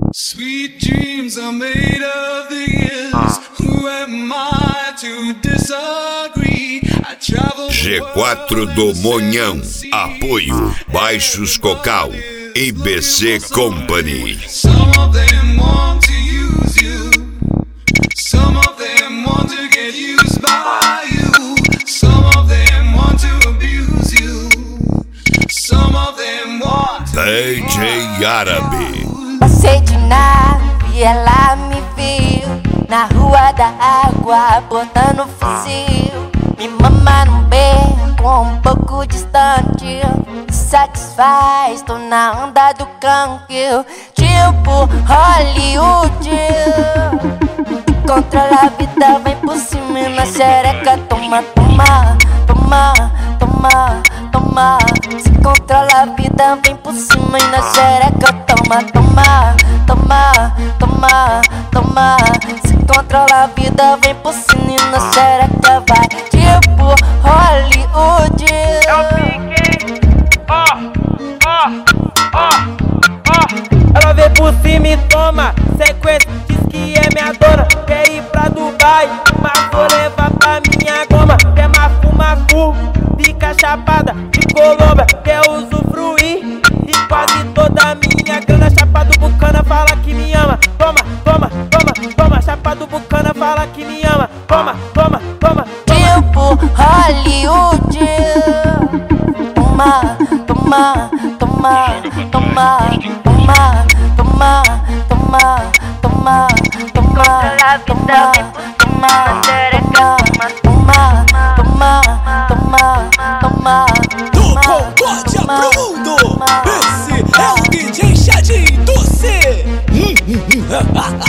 Sweet dreams are made of these. Who am I to disagree? I travel G4 do Monhão. Apoio Baixos Cocal. IBC Company. Some of them want to use you. Some of them want to get used by you. Some of them want to abuse you. Some of them want to DJ Árabe. Passei de nave e ela me viu na rua da água, botando fuzil. Me mama num beco um pouco distante, me satisfaz, tô na onda do canque. Tipo Hollywood, controla a vida, vem por cima e na xereca. Toma, toma, toma, toma, toma. Se controla a vida, vem por cima e na xereca. Toma, toma, toma, toma, toma. Se controla a vida, vem por cima e na xereca. Vai tipo Hollywood. Ela vem por cima e toma sequência, diz que é minha dona. Quer ir pra Dubai, mas vou levar pra minha goma. Quer mafu, fica chapada de Colômbia. Quer usufruir de quase toda a minha grana. Chapa do Bucana fala que me ama. Toma, toma, toma, toma. Chapa do Bucana fala que me ama. Toma, toma, toma, toma. Tipo Hollywood. Toma, toma, toma, toma, toma, toma, toma, toma, toma, toma, toma, toma, toma, toma, toma. Do Concórdia pro mundo, esse é o DJ Chadinho do C.